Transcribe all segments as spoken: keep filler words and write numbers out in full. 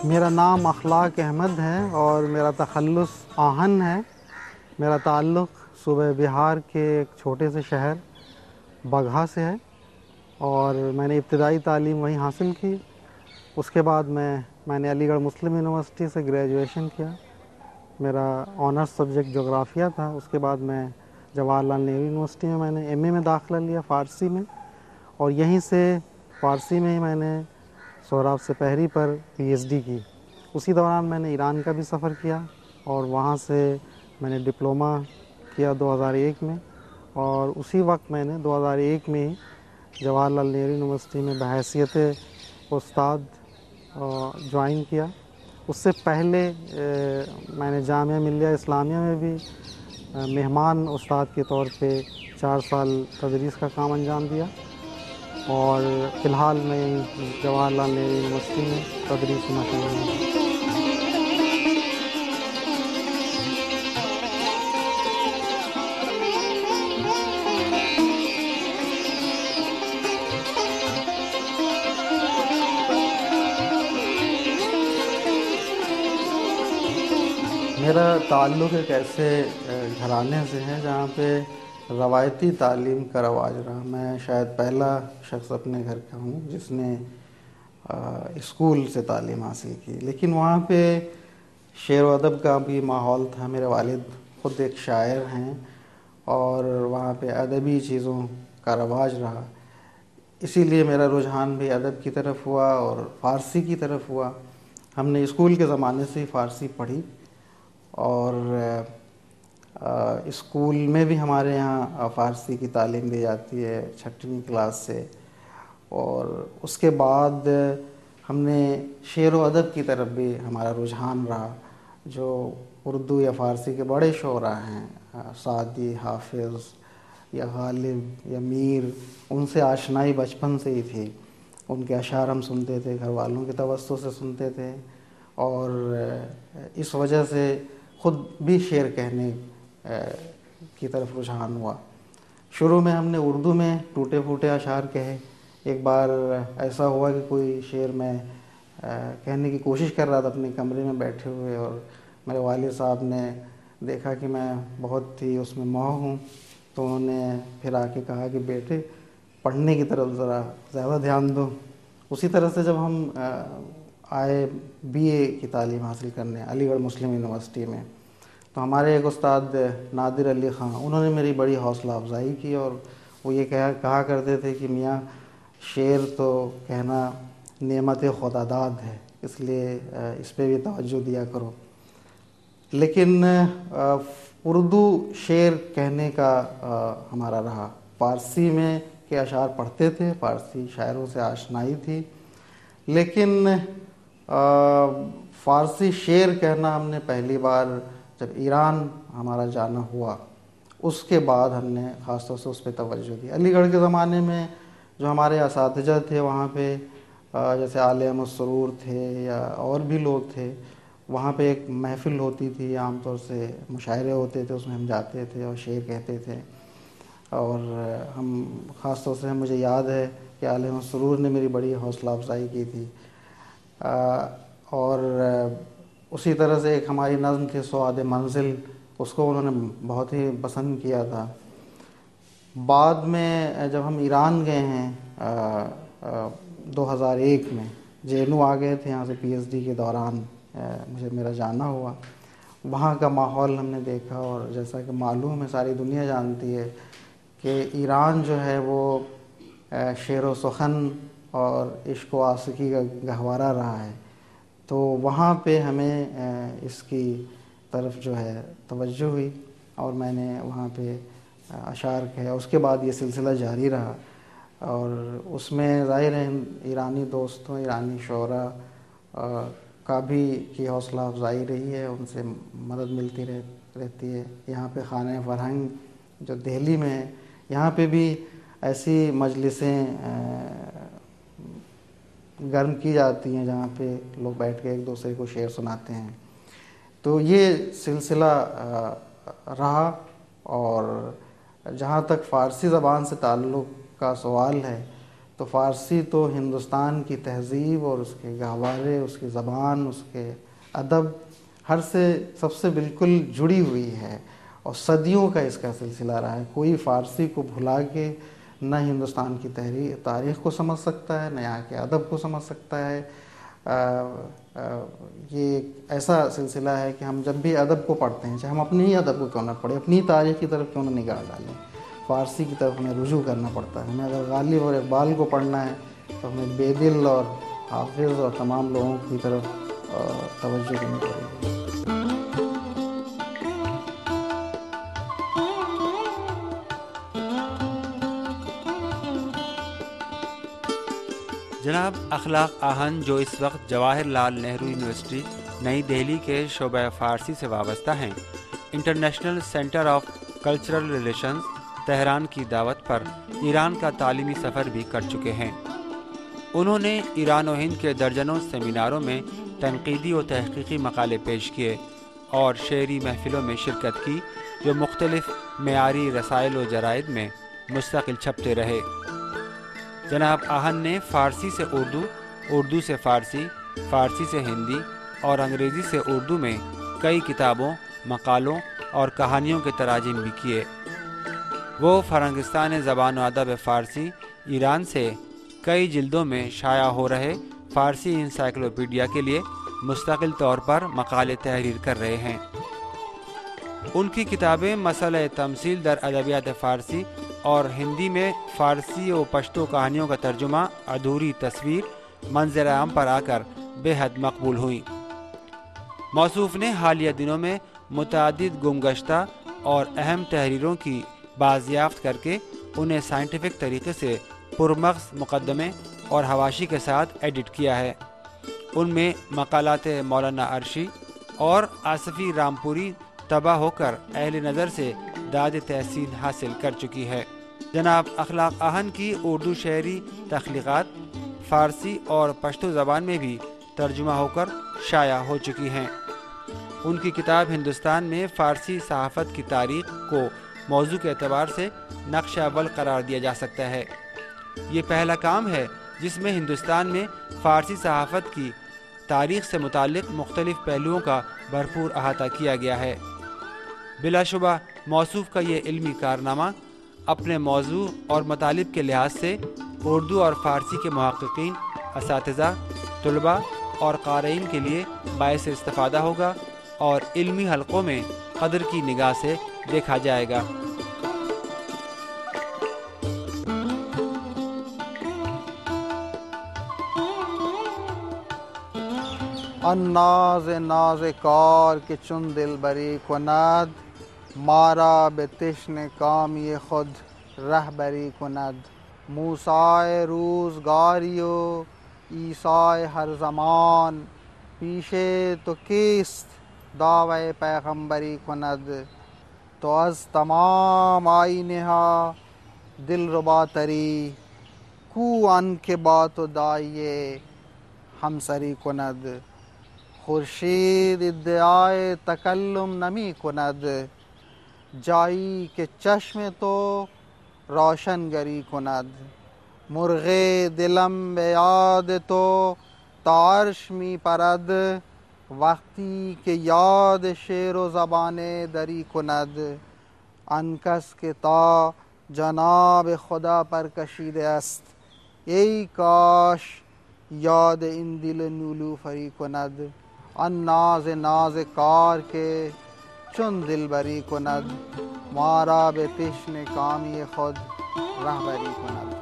میرا نام اخلاق احمد ہے اور میرا تخلص آہن ہے۔ میرا تعلق صوبہ بہار کے ایک چھوٹے سے شہر بگہا سے ہے اور میں نے ابتدائی تعلیم وہیں حاصل کی۔ اس کے بعد میں میں نے علی گڑھ مسلم یونیورسٹی سے گریجویشن کیا۔ میرا آنرس سبجیکٹ جغرافیہ تھا۔ اس کے بعد میں جواہر لال نہرو یونیورسٹی میں میں نے ایم اے میں داخلہ لیا فارسی میں، اور یہیں سے فارسی میں ہی میں نے سہراب سپہری پر پی ایچ ڈی کی۔ اسی دوران میں نے ایران کا بھی سفر کیا اور وہاں سے میں نے ڈپلومہ کیا دو ہزار ایک میں، اور اسی وقت میں نے دو ہزار ایک میں ہی جواہر لال نہرو یونیورسٹی میں بحیثیت استاد جوائن کیا۔ اس سے پہلے میں نے جامعہ ملیہ اسلامیہ میں بھی مہمان استاد کے طور پہ چار سال تدریس کا کام انجام دیا، اور فی الحال میں جواہر لال نہرو یونیورسٹی میں تدریس میں مشغول ہوں۔ میرا تعلق ایک ایسے گھرانے سے ہے جہاں پہ روایتی تعلیم کا رواج رہا۔ میں شاید پہلا شخص اپنے گھر کا ہوں جس نے اسکول سے تعلیم حاصل کی، لیکن وہاں پہ شعر و ادب کا بھی ماحول تھا۔ میرے والد خود ایک شاعر ہیں اور وہاں پہ ادبی چیزوں کا رواج رہا، اسی لیے میرا رجحان بھی ادب کی طرف ہوا اور فارسی کی طرف ہوا۔ ہم نے اسکول کے زمانے سے ہی فارسی پڑھی، اور اسکول میں بھی ہمارے یہاں فارسی کی تعلیم دی جاتی ہے چھٹویں کلاس سے، اور اس کے بعد ہم نے شعر و ادب کی طرف بھی ہمارا رجحان رہا۔ جو اردو یا فارسی کے بڑے شعراء ہیں، سعدی، حافظ یا غالب یا میر، ان سے آشنائی بچپن سے ہی تھی۔ ان کے اشعار ہم سنتے تھے، گھر والوں کے توسط سے سنتے تھے، اور اس وجہ سے خود بھی شعر کہنے کی طرف رجحان ہوا۔ شروع میں ہم نے اردو میں ٹوٹے پھوٹے اشعار کہے۔ ایک بار ایسا ہوا کہ کوئی شعر میں کہنے کی کوشش کر رہا تھا اپنے کمرے میں بیٹھے ہوئے، اور میرے والد صاحب نے دیکھا کہ میں بہت ہی اس میں موہ ہوں، تو انہوں نے پھر آ کے کہا کہ بیٹے پڑھنے کی طرف ذرا زیادہ دھیان دو۔ اسی طرح سے جب ہم آئے بی اے کی تعلیم حاصل کرنے علی گڑھ مسلم یونیورسٹی میں، تو ہمارے ایک استاد نادر علی خان، انہوں نے میری بڑی حوصلہ افزائی کی، اور وہ یہ کہا کہا کرتے تھے کہ میاں شعر تو کہنا نعمت خدا داد ہے، اس لیے اس پہ بھی توجہ دیا کرو۔ لیکن اردو شعر کہنے کا ہمارا رہا، فارسی میں کے اشعار پڑھتے تھے، فارسی شاعروں سے آشنائی تھی، لیکن فارسی شعر کہنا ہم نے پہلی بار جب ایران ہمارا جانا ہوا، اس کے بعد ہم نے خاص طور سے اس پہ توجہ دی۔ علی گڑھ کے زمانے میں جو ہمارے اساتذہ تھے وہاں پہ، جیسے آل احمد سرور تھے یا اور بھی لوگ تھے، وہاں پہ ایک محفل ہوتی تھی، عام طور سے مشاعرے ہوتے تھے، اس میں ہم جاتے تھے اور شعر کہتے تھے، اور ہم خاص طور سے مجھے یاد ہے کہ آل احمد سرور نے میری بڑی حوصلہ افزائی کی تھی۔ اور اسی طرح سے ایک ہماری نظم تھی سواد منزل، اس کو انہوں نے بہت ہی پسند کیا تھا۔ بعد میں جب ہم ایران گئے ہیں دو ہزار ایک میں، جے این یو آ گئے تھے یہاں سے پی ایچ ڈی کے دوران، مجھے میرا جانا ہوا، وہاں کا ماحول ہم نے دیکھا، اور جیسا کہ معلوم ہے ساری دنیا جانتی ہے کہ ایران جو ہے وہ شعر و سخن اور عشق و عاشقی کا گہوارہ رہا ہے، تو وہاں پہ ہمیں اس کی طرف جو ہے توجہ ہوئی، اور میں نے وہاں پہ اشعار کہے۔ اس کے بعد یہ سلسلہ جاری رہا، اور اس میں ظاہر ہے ایرانی دوستوں، ایرانی شعراء کا بھی کی حوصلہ افزائی رہی ہے، ان سے مدد ملتی رہ رہتی ہے۔ یہاں پہ خانہ فرہنگ جو دہلی میں ہے، یہاں پہ بھی ایسی مجلسیں گرم کی جاتی ہیں جہاں پہ لوگ بیٹھ کے ایک دوسرے کو شعر سناتے ہیں۔ تو یہ سلسلہ رہا، اور جہاں تک فارسی زبان سے تعلق کا سوال ہے تو فارسی تو ہندوستان کی تہذیب اور اس کے گہوارے، اس کی زبان، اس کے ادب ہر سے سب سے بالکل جڑی ہوئی ہے، اور صدیوں کا اس کا سلسلہ رہا ہے۔ کوئی فارسی کو بھلا کے نہ ہندوستان کی تاریخ کو سمجھ سکتا ہے، نہ یہاں کے ادب کو سمجھ سکتا ہے۔ آ, آ, یہ ایک ایسا سلسلہ ہے کہ ہم جب بھی ادب کو پڑھتے ہیں، چاہے ہم اپنے ہی ادب کو کیوں نہ پڑھیں، اپنی تاریخ کی طرف کیوں نہ نگاہ ڈالیں، فارسی کی طرف ہمیں رجوع کرنا پڑتا ہے۔ ہمیں اگر غالب اور اقبال کو پڑھنا ہے تو ہمیں بیدل اور حافظ اور تمام لوگوں کی طرف توجہ کرنی پڑے گی۔ جناب اخلاق آہن، جو اس وقت جواہر لال نہرو یونیورسٹی نئی دہلی کے شعبہ فارسی سے وابستہ ہیں، International Centre of Cultural Relations Tehran کی دعوت پر ایران کا تعلیمی سفر بھی کر چکے ہیں۔ انہوں نے ایران و ہند کے درجنوں سیمیناروں میں تنقیدی و تحقیقی مقالے پیش کیے اور شعری محفلوں میں شرکت کی، جو مختلف معیاری رسائل و جرائد میں مستقل چھپتے رہے۔ جناب آہن نے فارسی سے اردو، اردو سے فارسی، فارسی سے ہندی اور انگریزی سے اردو میں کئی کتابوں، مقالوں اور کہانیوں کے تراجم بھی کیے۔ وہ فرنگستان زبان و ادب فارسی ایران سے کئی جلدوں میں شائع ہو رہے فارسی انسائکلوپیڈیا کے لیے مستقل طور پر مقالے تحریر کر رہے ہیں۔ ان کی کتابیں مسئلہ تمثیل در ادبیات فارسی اور ہندی میں فارسی و پشتو کہانیوں کا ترجمہ ادھوری تصویر منظر عام پر آ کر بے حد مقبول ہوئیں۔ موصوف نے حالیہ دنوں میں متعدد گمگشتہ اور اہم تحریروں کی بازیافت کر کے انہیں سائنٹیفک طریقے سے پرمغز مقدمے اور حواشی کے ساتھ ایڈٹ کیا ہے۔ ان میں مقالات مولانا عرشی اور آصفی رامپوری طبع ہو کر اہل نظر سے داد تحسین حاصل کر چکی ہے۔ جناب اخلاق آہن کی اردو شعری تخلیقات فارسی اور پشتو زبان میں بھی ترجمہ ہو کر شائع ہو چکی ہیں۔ ان کی کتاب ہندوستان میں فارسی صحافت کی تاریخ کو موضوع کے اعتبار سے نقش اول قرار دیا جا سکتا ہے۔ یہ پہلا کام ہے جس میں ہندوستان میں فارسی صحافت کی تاریخ سے متعلق مختلف پہلوؤں کا بھرپور احاطہ کیا گیا ہے۔ بلا شبہ موصوف کا یہ علمی کارنامہ اپنے موضوع اور مطالب کے لحاظ سے اردو اور فارسی کے محققین، اساتذہ، طلباء اور قارئین کے لیے باعث استفادہ ہوگا اور علمی حلقوں میں قدر کی نگاہ سے دیکھا جائے گا۔ الناز ناز کار کے چون دل بری کند، مارا به تشن کامی خود رهبری کند. موسی روزگاری و عیسی هر زمان، پیش تو کیست دعوی پیغمبری کند. تو از تمام آیینه ها دلرباتری، کو آن که با تو داعی همسری کند. خورشید ادعای تکلم نمی کند، جایی که چشم تو روشنگری کند. مرغ دلم به یاد تو تا عرش می پرد، وقتی که یاد شعر و زبان دری کند. آن کس که تا جناب خدا پر کشیده است، ای کاش یاد این دل نیلوفری کند. آن ناز ناز کار که چون دلبری کند، ما را به تشن کامی خود رهبری کند.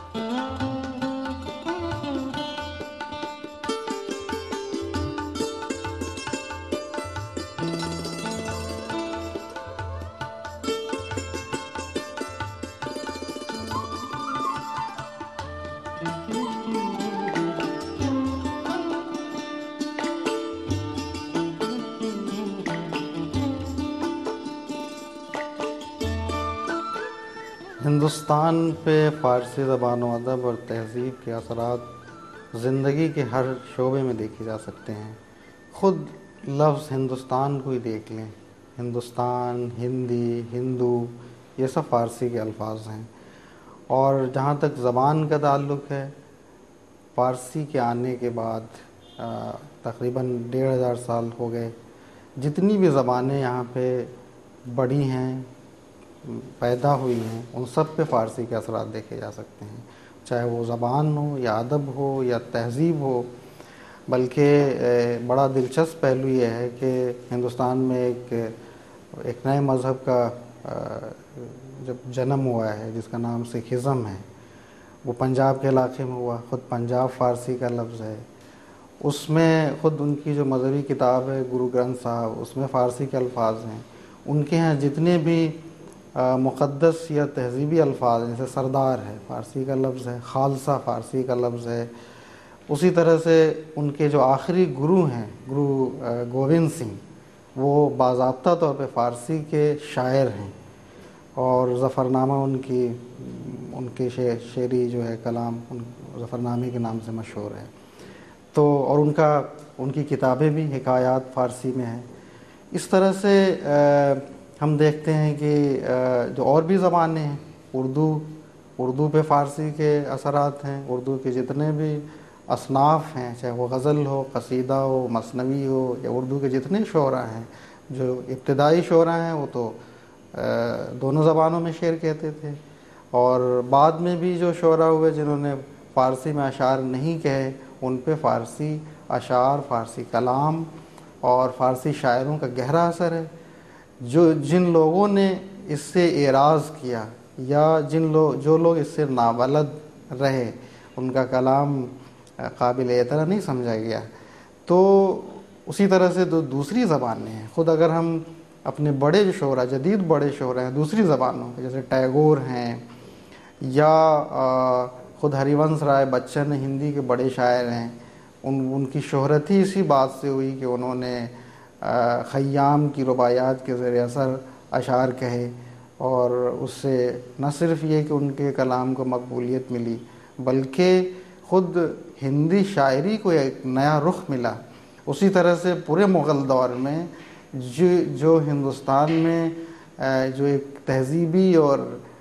ہندوستان پہ فارسی زبان و ادب اور تہذیب کے اثرات زندگی کے ہر شعبے میں دیکھے جا سکتے ہیں۔ خود لفظ ہندوستان کو ہی دیکھ لیں، ہندوستان، ہندی، ہندو، یہ سب فارسی کے الفاظ ہیں، اور جہاں تک زبان کا تعلق ہے، فارسی کے آنے کے بعد تقریباً ڈیڑھ ہزار سال ہو گئے، جتنی بھی زبانیں یہاں پہ بڑھی ہیں، پیدا ہوئی ہیں، ان سب پہ فارسی کے اثرات دیکھے جا سکتے ہیں، چاہے وہ زبان ہو یا ادب ہو یا تہذیب ہو۔ بلکہ بڑا دلچسپ پہلو یہ ہے کہ ہندوستان میں ایک ایک نئے مذہب کا جب جنم ہوا ہے جس کا نام سکھزم ہے، وہ پنجاب کے علاقے میں ہوا۔ خود پنجاب فارسی کا لفظ ہے، اس میں خود ان کی جو مذہبی کتاب ہے گرو گرنتھ صاحب، اس میں فارسی کے الفاظ ہیں۔ ان کے ہاں جتنے بھی مقدس یا تہذیبی الفاظ ہیں، جیسے سردار ہے فارسی کا لفظ ہے، خالصہ فارسی کا لفظ ہے۔ اسی طرح سے ان کے جو آخری گرو ہیں گرو گوبند سنگھ، وہ باضابطہ طور پہ فارسی کے شاعر ہیں، اور ظفرنامہ ان کی ان کے شعری جو ہے کلام ان ظفرنامے کے نام سے مشہور ہے۔ تو اور ان کا ان کی کتابیں بھی حکایات فارسی میں ہیں۔ اس طرح سے ہم دیکھتے ہیں کہ جو اور بھی زبانیں ہیں، اردو اردو پہ فارسی کے اثرات ہیں۔ اردو کے جتنے بھی اصناف ہیں، چاہے وہ غزل ہو، قصیدہ ہو، مثنوی ہو، یا اردو کے جتنے شعراء ہیں، جو ابتدائی شعراء ہیں وہ تو دونوں زبانوں میں شعر کہتے تھے، اور بعد میں بھی جو شعراء ہوئے جنہوں نے فارسی میں اشعار نہیں کہے، ان پہ فارسی اشعار، فارسی کلام اور فارسی شاعروں کا گہرا اثر ہے۔ جو جن لوگوں نے اس سے اعراض کیا یا جن لوگ جو لوگ اس سے نابلد رہے، ان کا کلام قابل اعتراض نہیں سمجھا گیا۔ تو اسی طرح سے دو دوسری زبانیں ہیں، خود اگر ہم اپنے بڑے جو شعراء، جدید بڑے شعراء ہیں دوسری زبانوں کے، جیسے ٹیگور ہیں یا خود ہری ونش رائے بچن ہندی کے بڑے شاعر ہیں، ان ان کی شہرت ہی اسی بات سے ہوئی کہ انہوں نے خیام کی رباعیات کے زیر اثر اشعار کہے، اور اس سے نہ صرف یہ کہ ان کے کلام کو مقبولیت ملی، بلکہ خود ہندی شاعری کو ایک نیا رخ ملا۔ اسی طرح سے پورے مغل دور میں جو جو ہندوستان میں جو ایک تہذیبی اور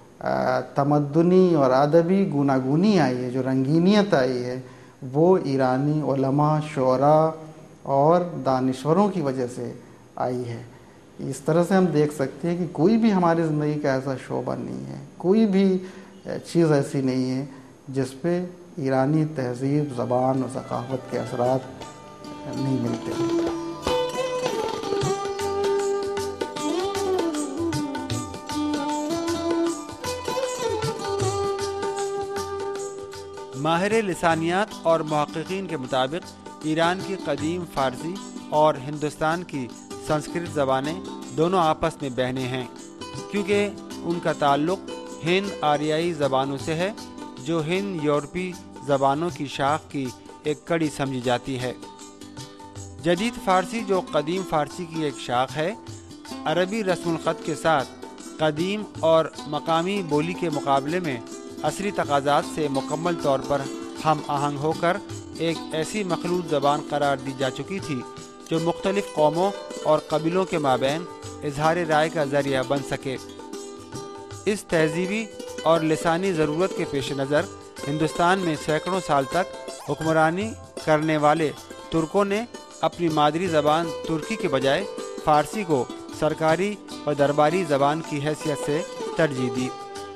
تمدنی اور ادبی گوناگونی آئی ہے، جو رنگینیت آئی ہے، وہ ایرانی علماء، شعراء اور دانشوروں کی وجہ سے آئی ہے۔ اس طرح سے ہم دیکھ سکتے ہیں کہ کوئی بھی ہماری زندگی کا ایسا شعبہ نہیں ہے، کوئی بھی چیز ایسی نہیں ہے جس پہ ایرانی تہذیب، زبان اور ثقافت کے اثرات نہیں ملتے ہیں۔ ماہر لسانیات اور محققین کے مطابق ایران کی قدیم فارسی اور ہندوستان کی سنسکرت زبانیں دونوں آپس میں بہنیں ہیں، کیونکہ ان کا تعلق ہند آریائی زبانوں سے ہے، جو ہند یورپی زبانوں کی شاخ کی ایک کڑی سمجھی جاتی ہے۔ جدید فارسی، جو قدیم فارسی کی ایک شاخ ہے، عربی رسم الخط کے ساتھ قدیم اور مقامی بولی کے مقابلے میں عصری تقاضات سے مکمل طور پر ہم آہنگ ہو کر ایک ایسی مخلوط زبان قرار دی جا چکی تھی جو مختلف قوموں اور قبیلوں کے مابین اظہار رائے کا ذریعہ بن سکے۔ اس تہذیبی اور لسانی ضرورت کے پیش نظر ہندوستان میں سینکڑوں سال تک حکمرانی کرنے والے ترکوں نے اپنی مادری زبان ترکی کے بجائے فارسی کو سرکاری و درباری زبان کی حیثیت سے ترجیح دی۔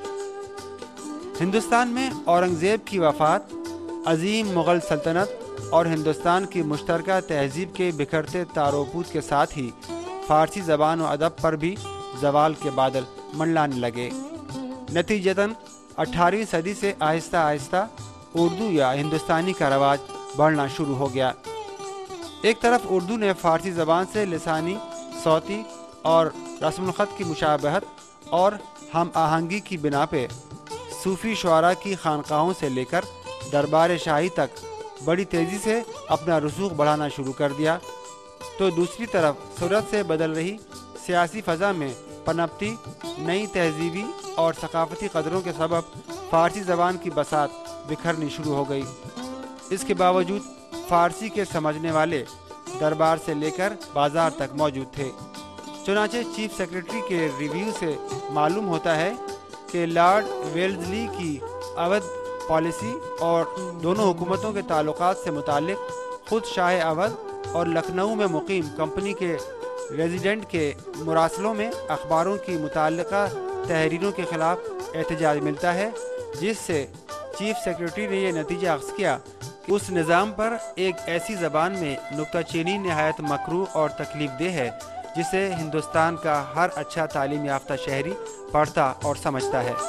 ہندوستان میں اورنگزیب کی وفات، عظیم مغل سلطنت اور ہندوستان کی مشترکہ تہذیب کے بکھرتے تار و پود کے ساتھ ہی فارسی زبان و ادب پر بھی زوال کے بادل منڈلانے لگے۔ نتیجتاً اٹھارہویں صدی سے آہستہ آہستہ اردو یا ہندوستانی کا رواج بڑھنا شروع ہو گیا۔ ایک طرف اردو نے فارسی زبان سے لسانی، صوتی اور رسم الخط کی مشابہت اور ہم آہنگی کی بنا پہ صوفی شعراء کی خانقاہوں سے لے کر دربار شاہی تک بڑی تیزی سے اپنا رسوخ بڑھانا شروع کر دیا، تو دوسری طرف صورت سے بدل رہی سیاسی فضا میں پنپتی نئی تہذیبی اور ثقافتی قدروں کے سبب فارسی زبان کی بساط بکھرنی شروع ہو گئی۔ اس کے باوجود فارسی کے سمجھنے والے دربار سے لے کر بازار تک موجود تھے۔ چنانچہ چیف سیکریٹری کے ریویو سے معلوم ہوتا ہے کہ لارڈ ویلزلی کی اودھ پالیسی اور دونوں حکومتوں کے تعلقات سے متعلق خود شاہ اودھ اور لکھنؤ میں مقیم کمپنی کے ریزیڈنٹ کے مراسلوں میں اخباروں کی متعلقہ تحریروں کے خلاف احتجاج ملتا ہے، جس سے چیف سیکرٹری نے یہ نتیجہ اخذ کیا کہ اس نظام پر ایک ایسی زبان میں نکتہ چینی نہایت مکروہ اور تکلیف دہ ہے جسے ہندوستان کا ہر اچھا تعلیم یافتہ شہری پڑھتا اور سمجھتا ہے۔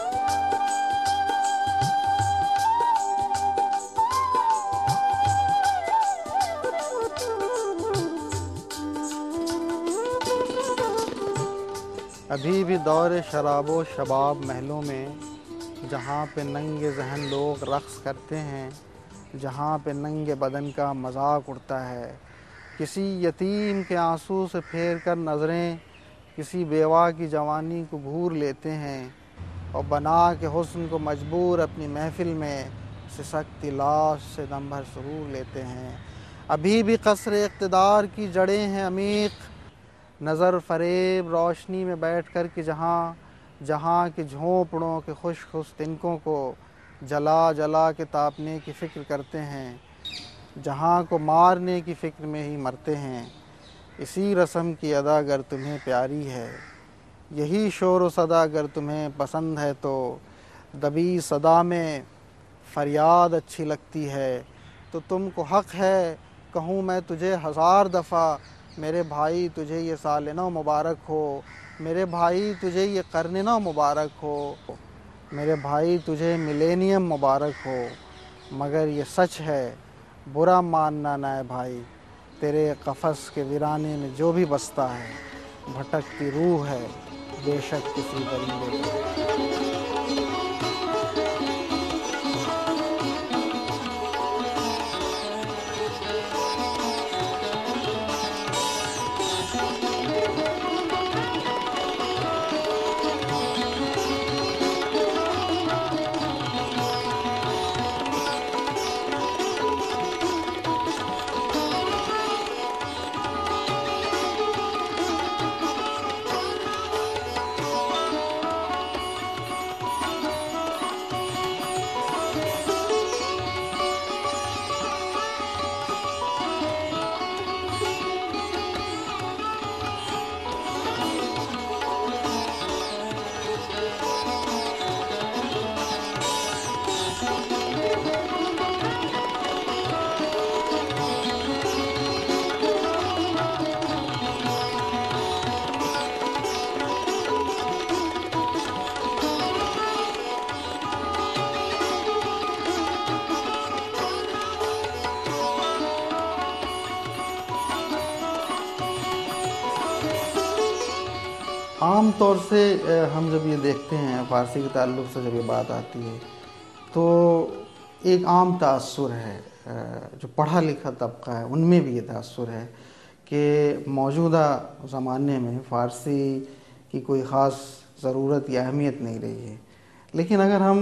ابھی بھی دور شراب و شباب محلوں میں، جہاں پہ ننگ ذہن لوگ رقص کرتے ہیں، جہاں پہ ننگ بدن کا مذاق اڑتا ہے، کسی یتیم کے آنسو سے پھیر کر نظریں کسی بیوہ کی جوانی کو گھور لیتے ہیں، اور بنا کے حسن کو مجبور اپنی محفل میں سسکتی لاش سے دم بھر سرور لیتے ہیں۔ ابھی بھی قصر اقتدار کی جڑیں ہیں عمیق، نظر فریب روشنی میں بیٹھ کر کہ جہاں جہاں کے جھونپڑوں کے خوش خوش تنکوں کو جلا جلا کے تاپنے کی فکر کرتے ہیں، جہاں کو مارنے کی فکر میں ہی مرتے ہیں۔ اسی رسم کی ادا اگر تمہیں پیاری ہے، یہی شور و صدا اگر تمہیں پسند ہے، تو دبی صدا میں فریاد اچھی لگتی ہے، تو تم کو حق ہے کہوں میں تجھے ہزار دفعہ، میرے بھائی تجھے یہ سال نو مبارک ہو، میرے بھائی تجھے یہ قرن نو مبارک ہو، میرے بھائی تجھے ملینیم مبارک ہو۔ مگر یہ سچ ہے برا ماننا نہ ہے بھائی، تیرے قفس کے ویرانے میں جو بھی بستا ہے بھٹکتی روح ہے بے شک کسی درندے کا۔ عام طور سے ہم جب یہ دیکھتے ہیں فارسی کے تعلق سے جب یہ بات آتی ہے تو ایک عام تأثر ہے، جو پڑھا لکھا طبقہ ہے ان میں بھی یہ تأثر ہے کہ موجودہ زمانے میں فارسی کی کوئی خاص ضرورت یا اہمیت نہیں رہی ہے۔ لیکن اگر ہم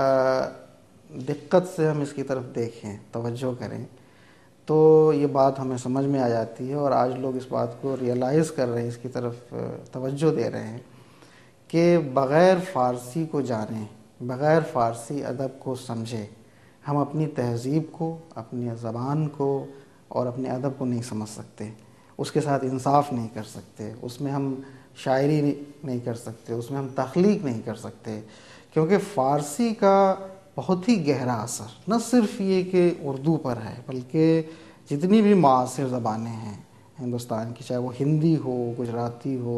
دقت سے ہم اس کی طرف دیکھیں، توجہ کریں، تو یہ بات ہمیں سمجھ میں آ جاتی ہے، اور آج لوگ اس بات کو ریئلائز کر رہے ہیں، اس کی طرف توجہ دے رہے ہیں کہ بغیر فارسی کو جانیں، بغیر فارسی ادب کو سمجھے، ہم اپنی تہذیب کو، اپنی زبان کو اور اپنے ادب کو نہیں سمجھ سکتے، اس کے ساتھ انصاف نہیں کر سکتے، اس میں ہم شاعری نہیں کر سکتے، اس میں ہم تخلیق نہیں کر سکتے، کیونکہ فارسی کا بہت ہی گہرا اثر نہ صرف یہ کہ اردو پر ہے، بلکہ جتنی بھی معاصر زبانیں ہیں ہندوستان کی، چاہے وہ ہندی ہو، گجراتی ہو،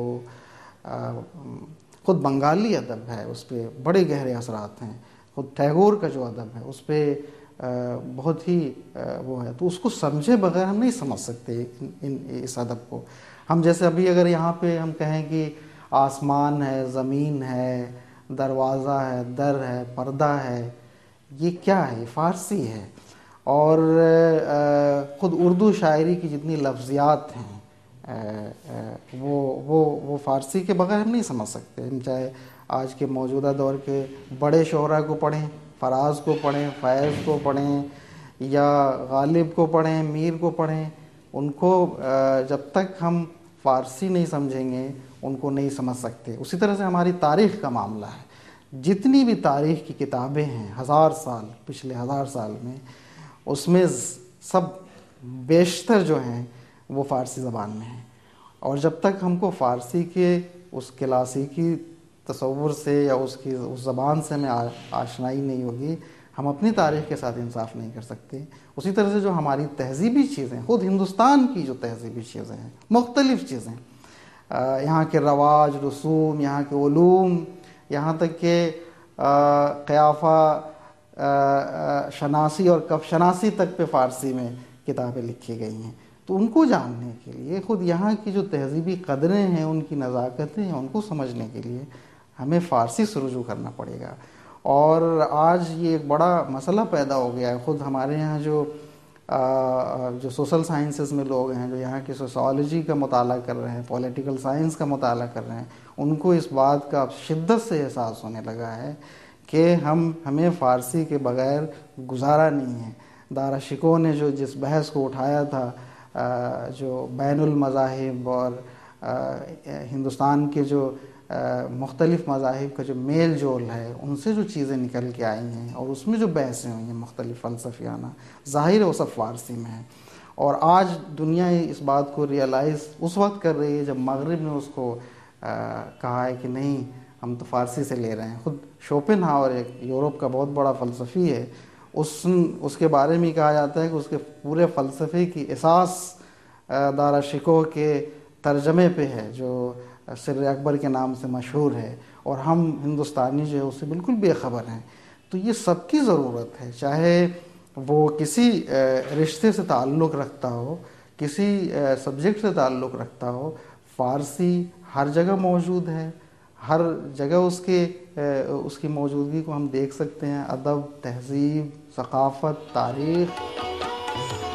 خود بنگالی ادب ہے، اس پہ بڑے گہرے اثرات ہیں، خود ٹیگور کا جو ادب ہے اس پہ بہت ہی وہ ہے، تو اس کو سمجھے بغیر ہم نہیں سمجھ سکتے ان اس ادب کو۔ ہم جیسے ابھی اگر یہاں پہ ہم کہیں کہ آسمان ہے، زمین ہے، دروازہ ہے، در ہے، پردہ ہے، یہ کیا ہے؟ یہ فارسی ہے۔ اور خود اردو شاعری کی جتنی لفظیات ہیں وہ وہ وہ فارسی کے بغیر ہم نہیں سمجھ سکتے۔ ہم چاہے آج کے موجودہ دور کے بڑے شعراء کو پڑھیں، فراز کو پڑھیں، فیض کو پڑھیں، یا غالب کو پڑھیں، میر کو پڑھیں، ان کو جب تک ہم فارسی نہیں سمجھیں گے ان کو نہیں سمجھ سکتے۔ اسی طرح سے ہماری تاریخ کا معاملہ ہے، جتنی بھی تاریخ کی کتابیں ہیں ہزار سال پچھلے ہزار سال میں، اس میں سب بیشتر جو ہیں وہ فارسی زبان میں ہیں. اور جب تک ہم کو فارسی کے اس کلاسیکی تصور سے یا اس کی اس زبان سے ہمیں آشنائی نہیں ہوگی، ہم اپنی تاریخ کے ساتھ انصاف نہیں کر سکتے. اسی طرح سے جو ہماری تہذیبی چیزیں، خود ہندوستان کی جو تہذیبی چیزیں ہیں، مختلف چیزیں، یہاں کے رواج، رسوم، یہاں کے علوم، یہاں تک کہ قیافہ شناسی اور کف شناسی تک پہ فارسی میں کتابیں لکھی گئی ہیں. تو ان کو جاننے کے لیے، خود یہاں کی جو تہذیبی قدریں ہیں، ان کی نزاکتیں ہیں، ان کو سمجھنے کے لیے ہمیں فارسی سے رجوع کرنا پڑے گا. اور آج یہ ایک بڑا مسئلہ پیدا ہو گیا ہے. خود ہمارے یہاں جو جو سوشل سائنسز میں لوگ ہیں، جو یہاں کی سوسیالوجی کا مطالعہ کر رہے ہیں، پولیٹیکل سائنس کا مطالعہ کر رہے ہیں، ان کو اس بات کا شدت سے احساس ہونے لگا ہے کہ ہم ہمیں فارسی کے بغیر گزارا نہیں ہے. دارا شکوہ نے جو جس بحث کو اٹھایا تھا، جو بین المذاہب اور ہندوستان کے جو مختلف مذاہب کا جو میل جول ہے، ان سے جو چیزیں نکل کے آئی ہیں اور اس میں جو بحثیں ہوئی ہیں مختلف فلسفیانہ، ظاہر ہے وہ سب فارسی میں ہے. اور آج دنیا اس بات کو ریئلائز اس وقت کر رہی ہے جب مغرب نے اس کو کہا ہے کہ نہیں، ہم تو فارسی سے لے رہے ہیں. خود شوپن ہاور ایک یورپ کا بہت بڑا فلسفی ہے، اس اس کے بارے میں کہا جاتا ہے کہ اس کے پورے فلسفے کی اساس دارا شکوہ کے ترجمے پہ ہے، جو سر اکبر کے نام سے مشہور ہے، اور ہم ہندوستانی جو ہے اس سے بالکل بے خبر ہیں. تو یہ سب کی ضرورت ہے، چاہے وہ کسی رشتے سے تعلق رکھتا ہو، کسی سبجیکٹ سے تعلق رکھتا ہو. فارسی ہر جگہ موجود ہے، ہر جگہ اس کے اس کی موجودگی کو ہم دیکھ سکتے ہیں. ادب، تہذیب، ثقافت، تاریخ.